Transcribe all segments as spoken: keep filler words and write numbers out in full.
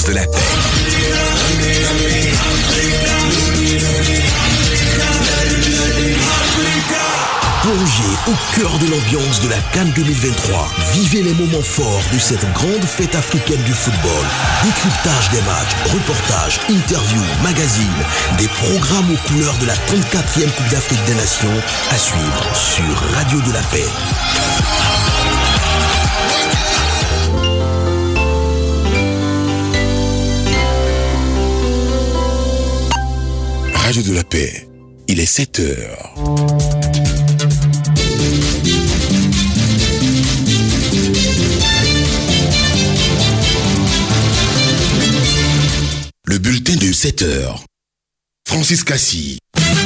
de la paix. Plongez au cœur de l'ambiance de la CAN deux mille vingt-trois. Vivez les moments forts de cette grande fête africaine du football. Décryptage des matchs, reportages, interviews, magazines, des programmes aux couleurs de la trente-quatrième Coupe d'Afrique des Nations à suivre sur Radio de la Paix. Radio de la Paix, il est sept heures. Le bulletin de sept heures. Francis Cassi.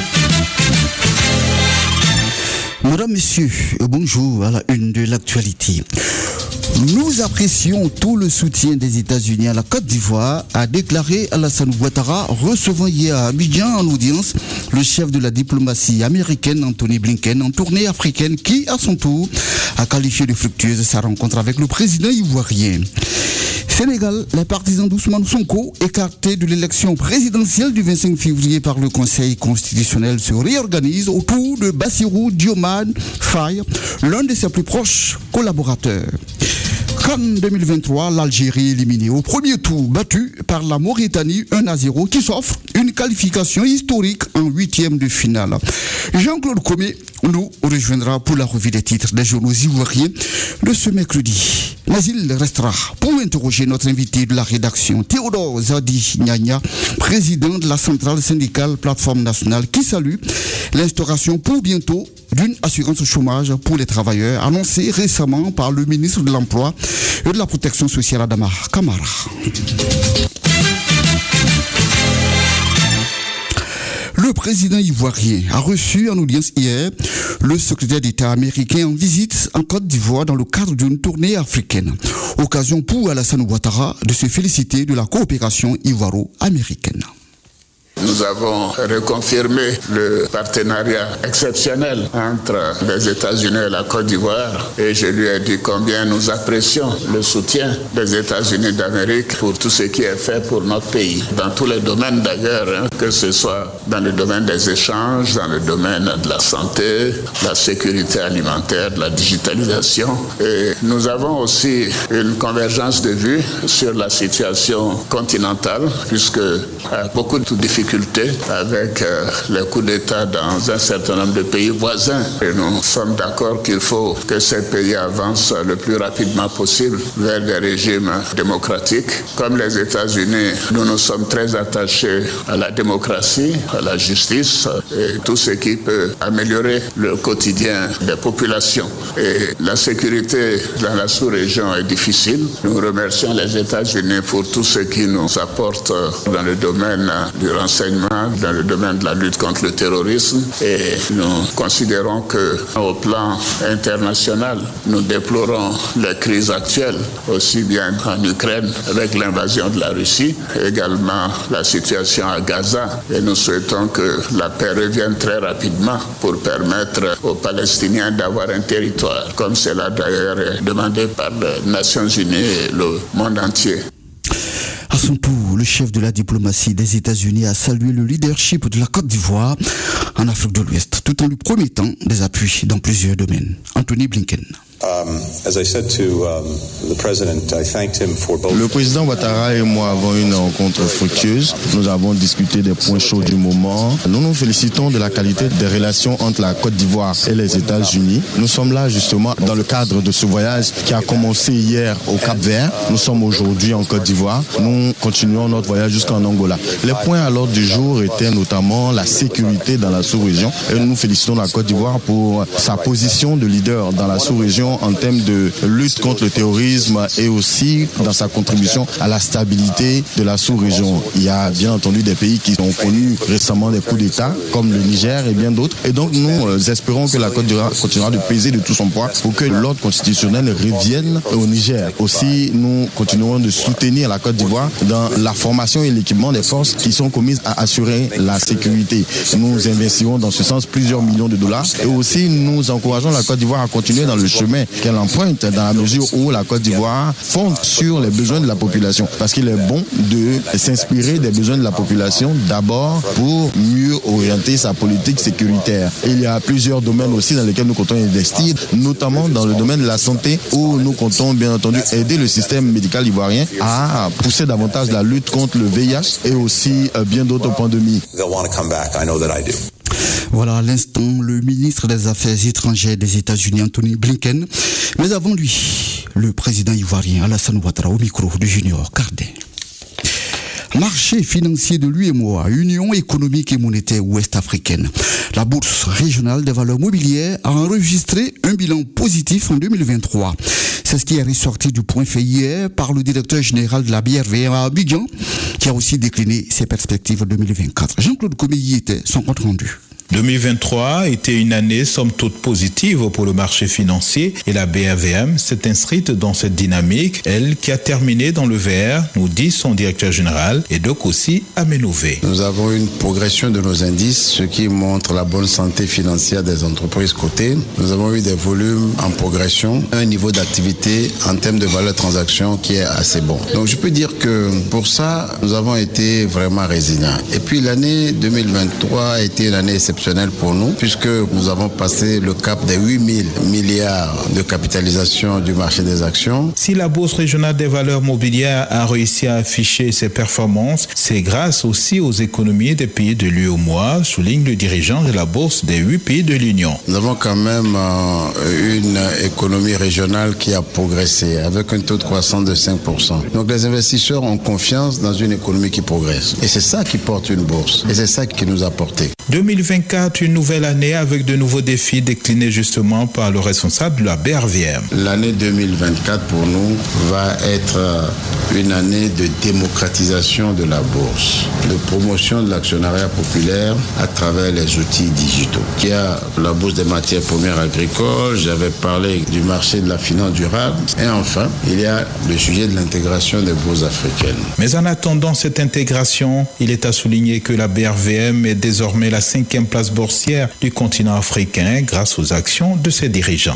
Mesdames, Messieurs, bonjour à la une de l'actualité. Nous apprécions tout le soutien des États-Unis à la Côte d'Ivoire, a déclaré Alassane Ouattara, recevant hier à Abidjan en audience le chef de la diplomatie américaine Anthony Blinken en tournée africaine qui, à son tour, a qualifié de fructueuse sa rencontre avec le président ivoirien. Sénégal, les partisans d'Ousmane Sonko, écartés de l'élection présidentielle du vingt-cinq février par le Conseil constitutionnel, se réorganisent autour de Bassirou Diomaye Faye, l'un de ses plus proches collaborateurs. CAN deux mille vingt-trois, l'Algérie éliminée au premier tour, battue par la Mauritanie un à zéro, qui s'offre une qualification historique en huitième de finale. Jean-Claude Comé nous rejoindra pour la revue des titres des journaux ivoiriens de ce mercredi. Mais il restera pour interroger notre invité de la rédaction, Théodore Zadi Nyanya, président de la centrale syndicale Plateforme Nationale, qui salue l'instauration pour bientôt d'une assurance chômage pour les travailleurs, annoncée récemment par le ministre de l'Emploi et de la Protection sociale, Adama Kamara. Le président ivoirien a reçu en audience hier le secrétaire d'État américain en visite en Côte d'Ivoire dans le cadre d'une tournée africaine. Occasion pour Alassane Ouattara de se féliciter de la coopération ivoiro-américaine. Nous avons reconfirmé le partenariat exceptionnel entre les États-Unis et la Côte d'Ivoire et je lui ai dit combien nous apprécions le soutien des États-Unis d'Amérique pour tout ce qui est fait pour notre pays, dans tous les domaines d'ailleurs, hein, que ce soit dans le domaine des échanges, dans le domaine de la santé, de la sécurité alimentaire, de la digitalisation. Et nous avons aussi une convergence de vues sur la situation continentale, puisque euh, beaucoup de difficultés avec euh, les coups d'État dans un certain nombre de pays voisins. Et nous sommes d'accord qu'il faut que ces pays avancent le plus rapidement possible vers des régimes démocratiques. Comme les États-Unis, nous nous sommes très attachés à la démocratie, à la justice et tout ce qui peut améliorer le quotidien des populations. Et la sécurité dans la sous-région est difficile. Nous remercions les États-Unis pour tout ce qu'ils nous apportent dans le domaine du renseignement, dans le domaine de la lutte contre le terrorisme et nous considérons qu'au plan international, nous déplorons les crises actuelles, aussi bien en Ukraine avec l'invasion de la Russie, également la situation à Gaza et nous souhaitons que la paix revienne très rapidement pour permettre aux Palestiniens d'avoir un territoire, comme cela d'ailleurs est demandé par les Nations Unies et le monde entier. À son tour, le chef de la diplomatie des États-Unis a salué le leadership de la Côte d'Ivoire en Afrique de l'Ouest, tout en lui promettant des appuis dans plusieurs domaines. Anthony Blinken. Le président Ouattara et moi avons eu une rencontre fructueuse. Nous avons discuté des points chauds du moment. Nous nous félicitons de la qualité des relations entre la Côte d'Ivoire et les États-Unis. Nous sommes là justement dans le cadre de ce voyage qui a commencé hier au Cap-Vert. Nous sommes aujourd'hui en Côte d'Ivoire. Nous continuons notre voyage jusqu'en Angola. Les points à l'ordre du jour étaient notamment la sécurité dans la sous-région. Et nous nous félicitons la Côte d'Ivoire pour sa position de leader dans la sous-région en termes de lutte contre le terrorisme et aussi dans sa contribution à la stabilité de la sous-région. Il y a bien entendu des pays qui ont connu récemment des coups d'État, comme le Niger et bien d'autres. Et donc nous euh, espérons que la Côte d'Ivoire continuera de peser de tout son poids pour que l'ordre constitutionnel revienne au Niger. Aussi, nous continuerons de soutenir la Côte d'Ivoire dans la formation et l'équipement des forces qui sont commises à assurer la sécurité. Nous investirons dans ce sens plusieurs millions de dollars et aussi nous encourageons la Côte d'Ivoire à continuer dans le chemin chemin qu'elle emprunte dans la mesure où la Côte d'Ivoire fonde sur les besoins de la population. Parce qu'il est bon de s'inspirer des besoins de la population d'abord pour mieux orienter sa politique sécuritaire. Il y a plusieurs domaines aussi dans lesquels nous comptons investir, notamment dans le domaine de la santé où nous comptons bien entendu aider le système médical ivoirien à pousser davantage la lutte contre le V I H et aussi bien d'autres pandémies. Voilà à l'instant le ministre des Affaires étrangères des États-Unis, Anthony Blinken. Mais avant lui, le président ivoirien Alassane Ouattara au micro du Junior Cardin. Marché financier de l'U E M O A, Union économique et monétaire ouest-africaine. La bourse régionale des valeurs mobilières a enregistré un bilan positif en deux mille vingt-trois. C'est ce qui est ressorti du point fait hier par le directeur général de la B R V M à Abidjan, qui a aussi décliné ses perspectives deux mille vingt-quatre. Jean-Claude Comeilly était son compte rendu. deux mille vingt-trois était une année somme toute positive pour le marché financier et la B R V M s'est inscrite dans cette dynamique, elle qui a terminé dans le vert, nous dit son directeur général et donc aussi Aménové. Nous avons une progression de nos indices, ce qui montre la bonne santé financière des entreprises cotées. Nous avons eu des volumes en progression, un niveau d'activité en termes de valeur de transaction qui est assez bon. Donc je peux dire que pour ça, nous avons été vraiment résilients. Et puis l'année deux mille vingt-trois a été une année exceptionnelle pour nous, puisque nous avons passé le cap des huit mille milliards de capitalisation du marché des actions. Si la Bourse régionale des valeurs mobilières a réussi à afficher ses performances, c'est grâce aussi aux économies des pays de l'U E M O A, souligne le dirigeant de la Bourse des huit pays de l'Union. Nous avons quand même euh, une économie régionale qui a progressé avec un taux de croissance de cinq pour cent. Donc les investisseurs ont confiance dans une économie qui progresse. Et c'est ça qui porte une bourse. Et c'est ça qui nous a porté. deux mille vingt-quatre, une nouvelle année avec de nouveaux défis déclinés justement par le responsable de la B R V M. L'année deux mille vingt-quatre pour nous va être une année de démocratisation de la bourse, de promotion de l'actionnariat populaire à travers les outils digitaux. Il y a la bourse des matières premières agricoles, j'avais parlé du marché de la finance durable et enfin, il y a le sujet de l'intégration des bourses africaines. Mais en attendant cette intégration, il est à souligner que la B R V M est désormais la cinquième place boursière du continent africain grâce aux actions de ses dirigeants.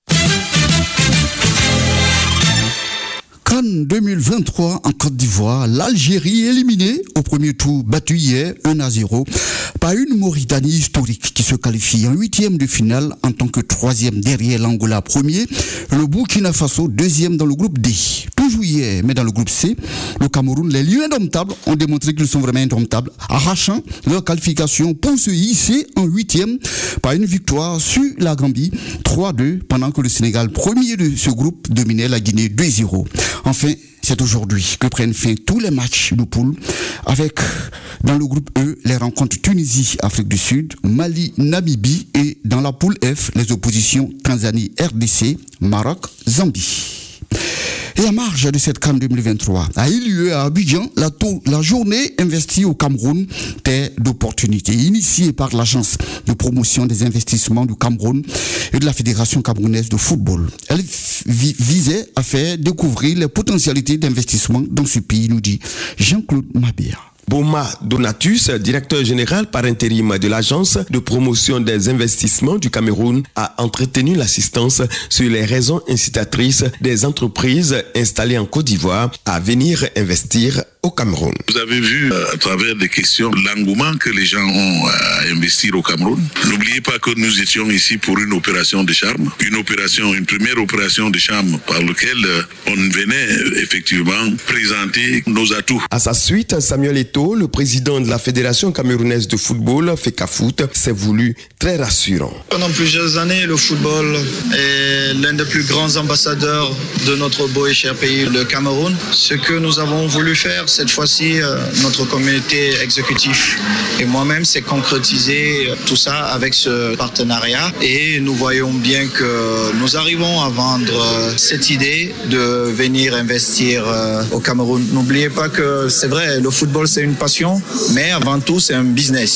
Cannes deux mille vingt-trois en Côte d'Ivoire, l'Algérie éliminée au premier tour, battue hier un à zéro par une Mauritanie historique qui se qualifie en huitième de finale en tant que troisième derrière l'Angola premier, le Burkina Faso deuxième dans le groupe D. Toujours hier, mais dans le groupe C, le Cameroun, les Lions indomptables ont démontré qu'ils sont vraiment indomptables, arrachant leur qualification pour se hisser en huitième par une victoire sur la Gambie trois deux, pendant que le Sénégal, premier de ce groupe, dominait la Guinée deux zéro. Enfin, c'est aujourd'hui que prennent fin tous les matchs de poule avec, dans le groupe E, les rencontres Tunisie, Afrique du Sud, Mali, Namibie et dans la poule F, les oppositions Tanzanie, R D C, Maroc, Zambie. Et à marge de cette CAN deux mille vingt-trois, a eu lieu à Abidjan la, tour, la journée investie au Cameroun, terre d'opportunités, initiée par l'agence de promotion des investissements du Cameroun et de la Fédération camerounaise de football. Elle vi- visait à faire découvrir les potentialités d'investissement dans ce pays, nous dit Jean-Claude Mabia. Boma Donatus, directeur général par intérim de l'agence de promotion des investissements du Cameroun, a entretenu l'assistance sur les raisons incitatrices des entreprises installées en Côte d'Ivoire à venir investir au Cameroun. Vous avez vu euh, à travers des questions l'engouement que les gens ont à investir au Cameroun. N'oubliez pas que nous étions ici pour une opération de charme, une opération, une première opération de charme par laquelle euh, on venait euh, effectivement présenter nos atouts. À sa suite, Samuel Eto'o, le président de la Fédération camerounaise de football, FECAFOOT, s'est voulu très rassurant. Pendant plusieurs années, le football est l'un des plus grands ambassadeurs de notre beau et cher pays, le Cameroun. Ce que nous avons voulu faire cette fois-ci, euh, notre comité exécutif et moi-même, c'est concrétiser tout ça avec ce partenariat. Et nous voyons bien que nous arrivons à vendre euh, cette idée de venir investir euh, au Cameroun. N'oubliez pas que c'est vrai, le football c'est une passion, mais avant tout c'est un business.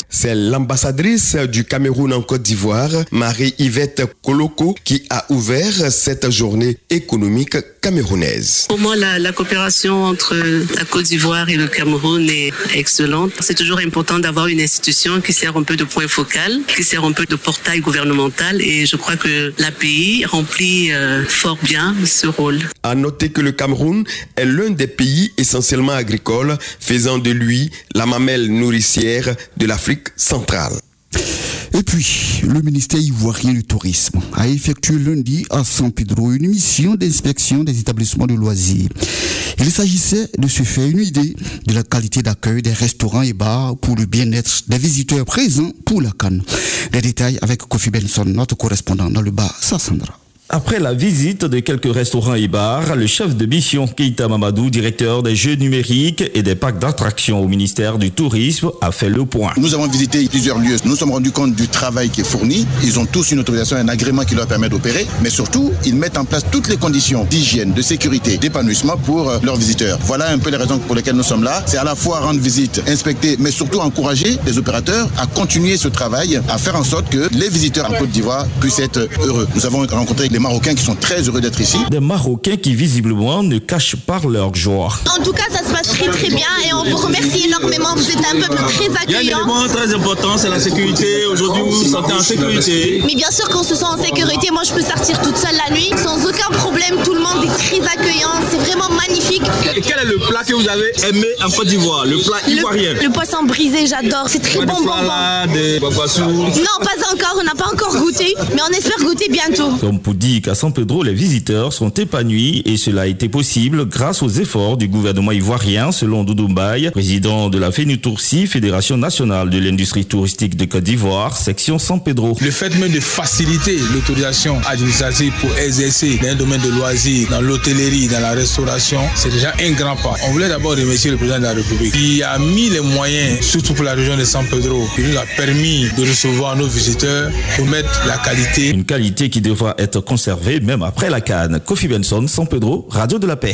C'est l'ambassadrice du Cameroun en Côte d'Ivoire, Marie-Yvette Koloko, qui a ouvert cette journée économique camerounaise. Pour moi, la, la coopération entre la Côte d'Ivoire et le Cameroun est excellente. C'est toujours important d'avoir une institution qui sert un peu de point focal, qui sert un peu de portail gouvernemental, et je crois que l'A P I remplit euh, fort bien ce rôle. À noter que le Cameroun est l'un des pays essentiellement agricoles, faisant de lui la mamelle nourricière de l'Afrique centrale. Et puis, le ministère ivoirien du Tourisme a effectué lundi à San Pedro une mission d'inspection des établissements de loisirs. Il s'agissait de se faire une idée de la qualité d'accueil des restaurants et bars pour le bien-être des visiteurs présents pour la CAN. Les détails avec Kofi Benson, notre correspondant dans le bar Sassandra. Après la visite de quelques restaurants et bars, le chef de mission Keita Mamadou, directeur des jeux numériques et des parcs d'attractions au ministère du Tourisme, a fait le point. Nous avons visité plusieurs lieux. Nous nous sommes rendus compte du travail qui est fourni. Ils ont tous une autorisation, un agrément qui leur permet d'opérer. Mais surtout, ils mettent en place toutes les conditions d'hygiène, de sécurité, d'épanouissement pour leurs visiteurs. Voilà un peu les raisons pour lesquelles nous sommes là. C'est à la fois rendre visite, inspecter, mais surtout encourager les opérateurs à continuer ce travail, à faire en sorte que les visiteurs en Côte d'Ivoire puissent être heureux. Nous avons rencontré les Marocains qui sont très heureux d'être ici. Des Marocains qui visiblement ne cachent pas leur joie. En tout cas, ça se passe très très bien et on vous remercie énormément. Vous êtes un peuple très accueillant. Il y a un élément très important, c'est la sécurité. Aujourd'hui, vous vous sentez en sécurité. Mais bien sûr qu'on se sent en sécurité. Moi, je peux sortir toute seule la nuit sans aucun problème. Tout le monde est très accueillant. C'est vraiment magnifique. Et quel est le plat que vous avez aimé en Côte d'Ivoire? Le plat ivoirien? Le, le poisson brisé, j'adore. C'est très bon, bon, bon. Des babassous? Non, pas encore. On n'a pas encore goûté, mais on espère goûter bientôt. Comme pour dire qu'à San Pedro, les visiteurs sont épanouis et cela a été possible grâce aux efforts du gouvernement ivoirien, selon Doudou Mbaye, président de la FENUTOURSI, Fédération nationale de l'industrie touristique de Côte d'Ivoire, section San Pedro. Le fait même de faciliter l'autorisation administrative pour exercer dans un domaine de loisirs, dans l'hôtellerie, dans la restauration, c'est déjà un grand pas. On voulait d'abord remercier le président de la République qui a mis les moyens, surtout pour la région de San Pedro, qui nous a permis de recevoir nos visiteurs pour mettre la qualité. Une qualité qui devra être conservée même après la Cannes. Kofi Benson, San Pedro, Radio de la Paix.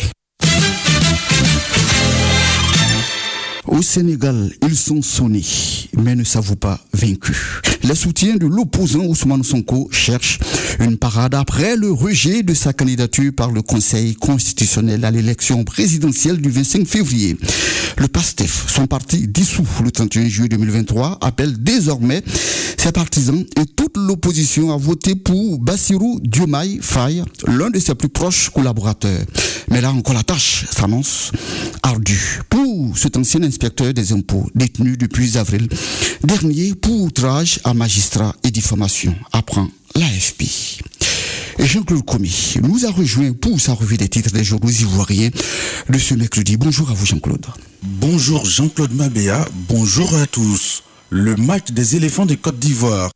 Au Sénégal, ils sont sonnés, mais ne s'avouent pas vaincus. Les soutiens de l'opposant Ousmane Sonko cherchent une parade après le rejet de sa candidature par le Conseil constitutionnel à l'élection présidentielle du vingt-cinq février. Le PASTEF, son parti dissous le trente et un juillet deux mille vingt-trois, appelle désormais ses partisans et toute l'opposition à voter pour Bassirou Diomaye Faye, l'un de ses plus proches collaborateurs. Mais là encore, la tâche s'annonce ardue pour cet ancien inspecteur des impôts détenu depuis avril dernier pour outrage à magistrat et diffamation, apprend l'A F P. Et Jean-Claude Comey nous a rejoint pour sa revue des titres des journaux ivoiriens de ce mercredi. Bonjour à vous Jean-Claude. Bonjour Jean-Claude Mabéa, bonjour à tous. Le match des éléphants de Côte d'Ivoire.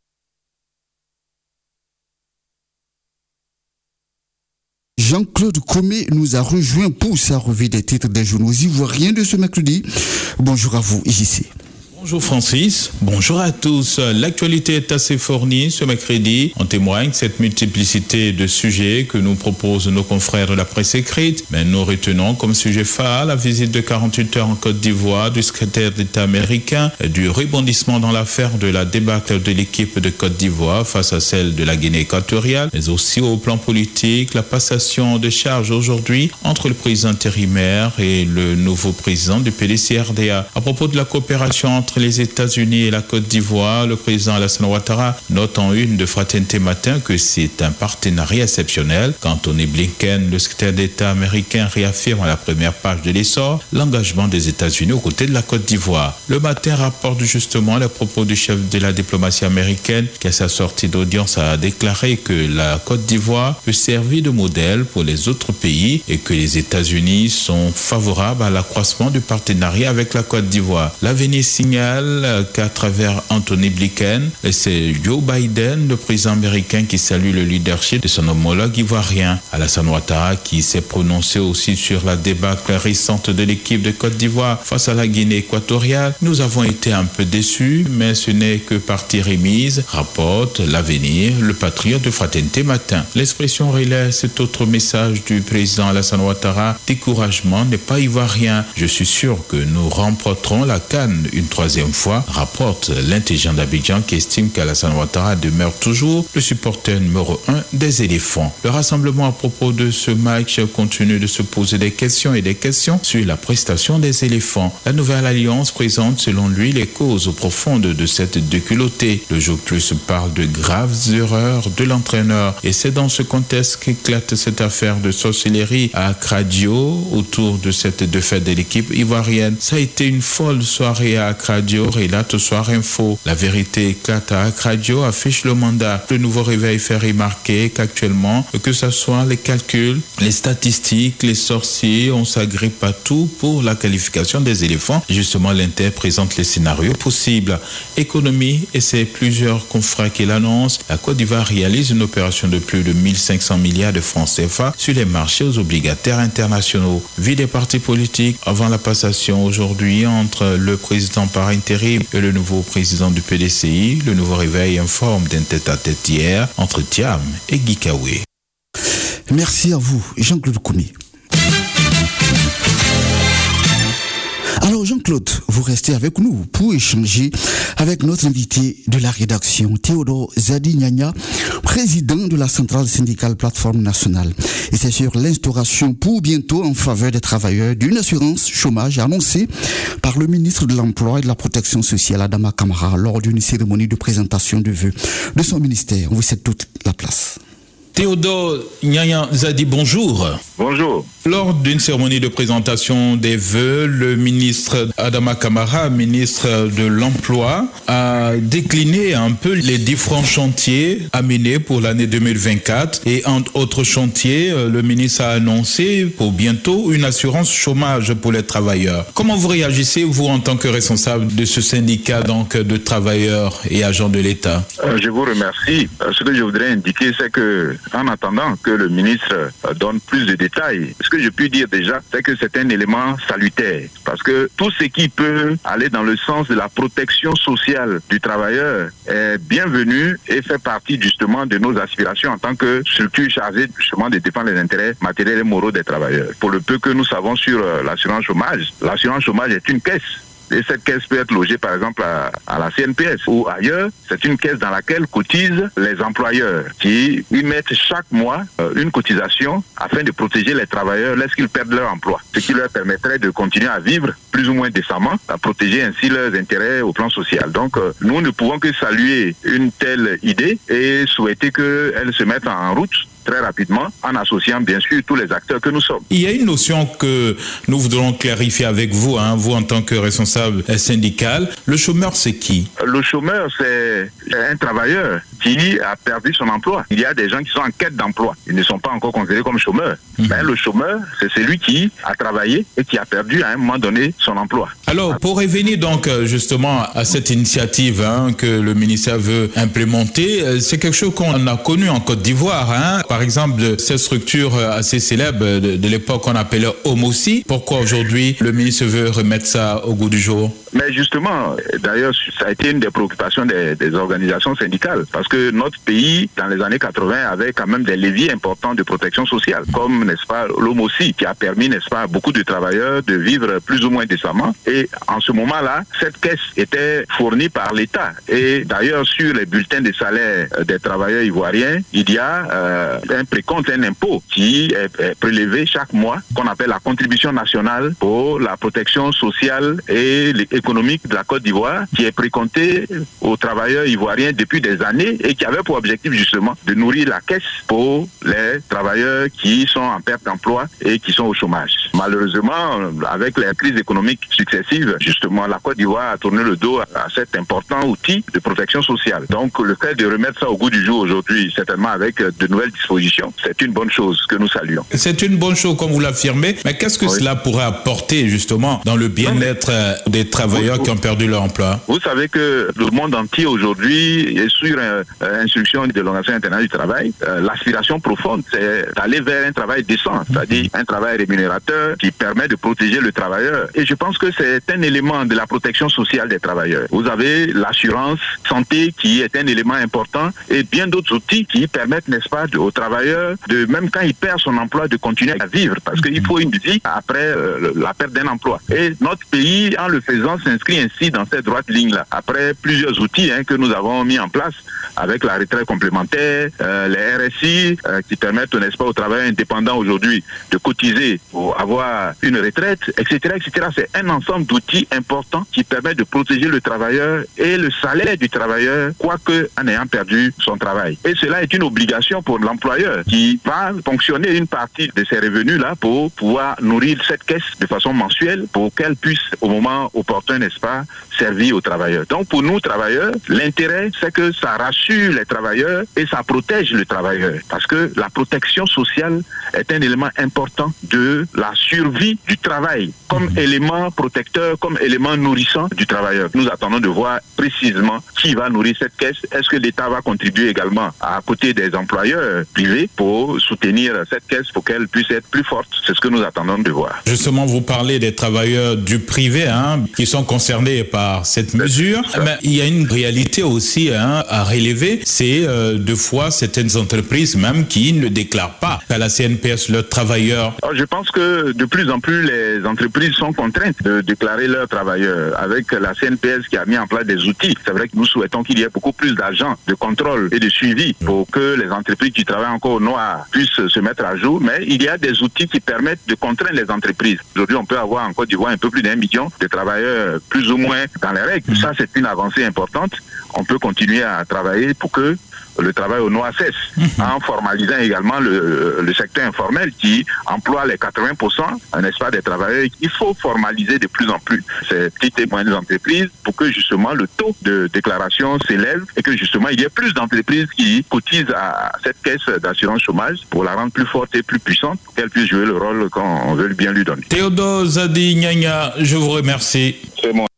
Jean-Claude Comey nous a rejoint pour sa revue des titres des journaux ivoiriens de ce mercredi. Bonjour à vous, J C. Bonjour Francis, bonjour à tous. L'actualité est assez fournie ce mercredi. En témoigne cette multiplicité de sujets que nous proposent nos confrères de la presse écrite. Mais nous retenons comme sujet phare la visite de quarante-huit heures en Côte d'Ivoire du secrétaire d'État américain, du rebondissement dans l'affaire de la débâcle de l'équipe de Côte d'Ivoire face à celle de la Guinée équatoriale, mais aussi au plan politique, la passation de charges aujourd'hui entre le président intérimaire et le nouveau président du P D C R D A. À propos de la coopération entre les États-Unis et la Côte d'Ivoire, le président Alassane Ouattara note en une de Fraternité Matin que c'est un partenariat exceptionnel. Quand Tony Blinken, le secrétaire d'État américain, réaffirme à la première page de l'essor l'engagement des États-Unis aux côtés de la Côte d'Ivoire. Le Matin rapporte justement les propos du chef de la diplomatie américaine qui, à sa sortie d'audience, a déclaré que la Côte d'Ivoire peut servir de modèle pour les autres pays et que les États-Unis sont favorables à l'accroissement du partenariat avec la Côte d'Ivoire. L'avenir signale qu'à travers Anthony Blinken, c'est Joe Biden, le président américain, qui salue le leadership de son homologue ivoirien. Alassane Ouattara, qui s'est prononcé aussi sur la débâcle récente de l'équipe de Côte d'Ivoire face à la Guinée équatoriale. Nous avons été un peu déçus, mais ce n'est que partie remise, rapporte L'Avenir, le patriote de Fraternité Matin. L'expression relaie cet autre message du président Alassane Ouattara: découragement n'est pas ivoirien. Je suis sûr que nous remporterons la CAN une troisième troisième fois, rapporte l'intelligent d'Abidjan qui estime qu'Alassane Ouattara demeure toujours le supporter numéro un des éléphants. Le rassemblement à propos de ce match continue de se poser des questions et des questions sur la prestation des éléphants. La nouvelle alliance présente selon lui les causes profondes de cette déculottée. Le Jour Plus parle de graves erreurs de l'entraîneur et c'est dans ce contexte qu'éclate cette affaire de sorcellerie à Accra-Dio autour de cette défaite de l'équipe ivoirienne. Ça a été une folle soirée à Accra-Dio, relate Soir Info. La vérité éclate à Accra-Dio, affiche le mandat. Le Nouveau Réveil fait remarquer qu'actuellement, que ce soit les calculs, les statistiques, les sorciers, on s'agrippe à tout pour la qualification des éléphants. Justement, l'Inter présente les scénarios possibles. Économie, et c'est plusieurs confrères qui l'annoncent, la Côte d'Ivoire réalise une opération de plus de mille cinq cents milliards de francs C F A sur les marchés obligataires internationaux. Vie des partis politiques avant la passation aujourd'hui entre le président par intérim et le nouveau président du P D C I. Le Nouveau Réveil informe d'un tête-à-tête hier entre Thiam et Guy Kaoué. Merci à vous, Jean-Claude Koumi. Alors Jean-Claude, vous restez avec nous pour échanger avec notre invité de la rédaction, Théodore Zadi-Nyanya, président de la centrale syndicale Plateforme Nationale. Et c'est sur l'instauration pour bientôt en faveur des travailleurs d'une assurance chômage annoncée par le ministre de l'Emploi et de la Protection sociale, Adama Kamara, lors d'une cérémonie de présentation de vœux de son ministère. On vous cède toute la place. Théodore Nyanya Zadi, bonjour. Bonjour. Lors d'une cérémonie de présentation des vœux, le ministre Adama Kamara, ministre de l'Emploi, a décliné un peu les différents chantiers à mener pour l'année deux mille vingt-quatre. Et entre autres chantiers, le ministre a annoncé pour bientôt une assurance chômage pour les travailleurs. Comment vous réagissez, vous, en tant que responsable de ce syndicat donc de travailleurs et agents de l'État? euh, Je vous remercie. Ce que je voudrais indiquer, c'est que en attendant que le ministre donne plus de détails, ce que je puis dire déjà, c'est que c'est un élément salutaire. Parce que tout ce qui peut aller dans le sens de la protection sociale du travailleur est bienvenu et fait partie justement de nos aspirations en tant que structure chargée justement de défendre les intérêts matériels et moraux des travailleurs. Pour le peu que nous savons sur l'assurance chômage, l'assurance chômage est une caisse. Et cette caisse peut être logée par exemple à, à la C N P S ou ailleurs. C'est une caisse dans laquelle cotisent les employeurs qui y mettent chaque mois euh, une cotisation afin de protéger les travailleurs lorsqu'ils perdent leur emploi. Ce qui leur permettrait de continuer à vivre plus ou moins décemment, à protéger ainsi leurs intérêts au plan social. Donc euh, nous ne pouvons que saluer une telle idée et souhaiter qu'elle se mette en route très rapidement, en associant bien sûr tous les acteurs que nous sommes. Il y a une notion que nous voudrons clarifier avec vous, hein, vous en tant que responsable syndical. Le chômeur, c'est qui? Le chômeur, c'est un travailleur qui a perdu son emploi. Il y a des gens qui sont en quête d'emploi. Ils ne sont pas encore considérés comme chômeurs. Mmh. Mais le chômeur, c'est celui qui a travaillé et qui a perdu à un moment donné son emploi. Alors, pour revenir donc justement à cette initiative hein, que le ministère veut implémenter, c'est quelque chose qu'on a connu en Côte d'Ivoire. Hein. Par exemple, cette structure assez célèbre de, de l'époque qu'on appelait Homosi. Pourquoi aujourd'hui le ministre veut remettre ça au goût du jour? Mais justement, d'ailleurs, ça a été une des préoccupations des, des organisations syndicales. Parce que notre pays, dans les années quatre-vingts, avait quand même des leviers importants de protection sociale. Comme, n'est-ce pas, l'Homosi, qui a permis, n'est-ce pas, à beaucoup de travailleurs de vivre plus ou moins décemment. Et en ce moment-là, cette caisse était fournie par l'État. Et d'ailleurs, sur les bulletins de salaire des travailleurs ivoiriens, il y a euh, un précompte, un impôt qui est, est prélevé chaque mois, qu'on appelle la contribution nationale pour la protection sociale et économique de la Côte d'Ivoire, qui est précompté aux travailleurs ivoiriens depuis des années et qui avait pour objectif justement de nourrir la caisse pour les travailleurs qui sont en perte d'emploi et qui sont au chômage. Malheureusement, avec les crises économiques successives, justement, la Côte d'Ivoire a tourné le dos à cet important outil de protection sociale. Donc, le fait de remettre ça au goût du jour aujourd'hui, certainement avec de nouvelles dispositions, c'est une bonne chose que nous saluons. C'est une bonne chose, comme vous l'affirmez, mais qu'est-ce que oui. cela pourrait apporter, justement, dans le bien-être des travailleurs vous, qui ont perdu leur emploi? Vous savez que le monde entier, aujourd'hui, est sur euh, instruction de l'Organisation internationale du travail. Euh, l'aspiration profonde, c'est d'aller vers un travail décent, c'est-à-dire un travail rémunérateur qui permet de protéger le travailleur. Et je pense que c'est est un élément de la protection sociale des travailleurs. Vous avez l'assurance santé qui est un élément important et bien d'autres outils qui permettent, n'est-ce pas, aux travailleurs, de, même quand il perd son emploi, de continuer à vivre parce qu'il faut une vie après euh, la perte d'un emploi. Et notre pays, en le faisant, s'inscrit ainsi dans cette droite ligne-là. Après plusieurs outils hein, que nous avons mis en place avec la retraite complémentaire, euh, les R S I euh, qui permettent, n'est-ce pas, aux travailleurs indépendants aujourd'hui de cotiser pour avoir une retraite, et cetera, et cetera. C'est un ensemble d'outils importants qui permettent de protéger le travailleur et le salaire du travailleur, quoique en ayant perdu son travail. Et cela est une obligation pour l'employeur qui va fonctionner une partie de ses revenus-là pour pouvoir nourrir cette caisse de façon mensuelle pour qu'elle puisse, au moment opportun, n'est-ce pas, servir aux travailleurs. Donc pour nous, travailleurs, l'intérêt, c'est que ça rassure les travailleurs et ça protège le travailleur. Parce que la protection sociale est un élément important de la survie du travail, comme élément protecteur, comme élément nourrissant du travailleur. Nous attendons de voir précisément qui va nourrir cette caisse. Est-ce que l'État va contribuer également à côté des employeurs privés pour soutenir cette caisse pour qu'elle puisse être plus forte? C'est ce que nous attendons de voir. Justement, vous parlez des travailleurs du privé hein, qui sont concernés par cette mesure. Mais il y a une réalité aussi hein, à relever, c'est euh, deux fois certaines entreprises même qui ne déclarent pas à la C N P S leurs travailleurs. Alors, je pense que de plus en plus les entreprises sont contraintes de déclarer leurs travailleurs. Avec la C N P S qui a mis en place des outils, c'est vrai que nous souhaitons qu'il y ait beaucoup plus d'argent de contrôle et de suivi pour que les entreprises qui travaillent encore au noir puissent se mettre à jour, mais il y a des outils qui permettent de contraindre les entreprises. Aujourd'hui, on peut avoir en Côte d'Ivoire un peu plus d'un million de travailleurs plus ou moins dans les règles. Ça, c'est une avancée importante. On peut continuer à travailler pour que le travail au noir cesse, en formalisant également le, le secteur informel qui emploie les quatre-vingts pour cent, n'est-ce pas, des travailleurs. Il faut formaliser de plus en plus ces petites et moyennes entreprises pour que justement le taux de déclaration s'élève et que justement il y ait plus d'entreprises qui cotisent à cette caisse d'assurance chômage pour la rendre plus forte et plus puissante, pour qu'elle puisse jouer le rôle qu'on veut bien lui donner. Théodore Zadi Nyanya, je vous remercie. C'est moi.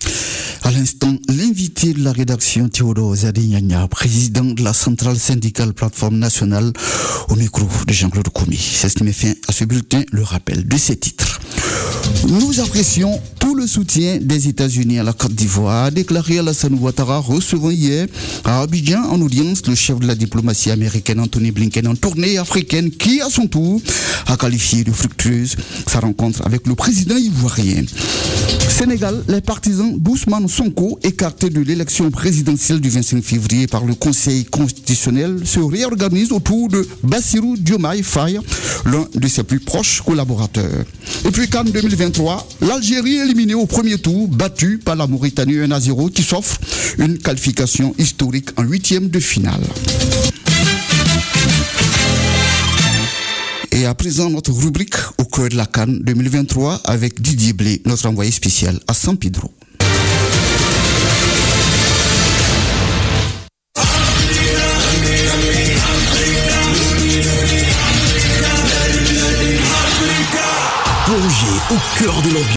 À l'instant, l'invité de la rédaction Théodore Zadi Nyanya, président de la centrale syndicale plateforme nationale, au micro de Jean-Claude Koumi. C'est ce qui met fin à ce bulletin, le rappel de ces titres. Nous apprécions tout le soutien des États-Unis à la Côte d'Ivoire, a déclaré Alassane Ouattara, recevant hier à Abidjan en audience le chef de la diplomatie américaine Anthony Blinken en tournée africaine qui, à son tour, a qualifié de fructueuse sa rencontre avec le président ivoirien. Sénégal, les partisans d'Ousmane Sonko, écartés de l'élection présidentielle du vingt-cinq février par le Conseil constitutionnel, se réorganisent autour de Bassirou Diomaye Faye, l'un de ses plus proches collaborateurs. Et puis CAN deux mille vingt-trois, l'Algérie éliminée au premier tour, battue par la Mauritanie un à zéro, qui s'offre une qualification historique en huitième de finale. Et à présent, notre rubrique au cœur de la CAN deux mille vingt-trois avec Didier Blé, notre envoyé spécial à San Pedro. Plongez au cœur de l'ambiance.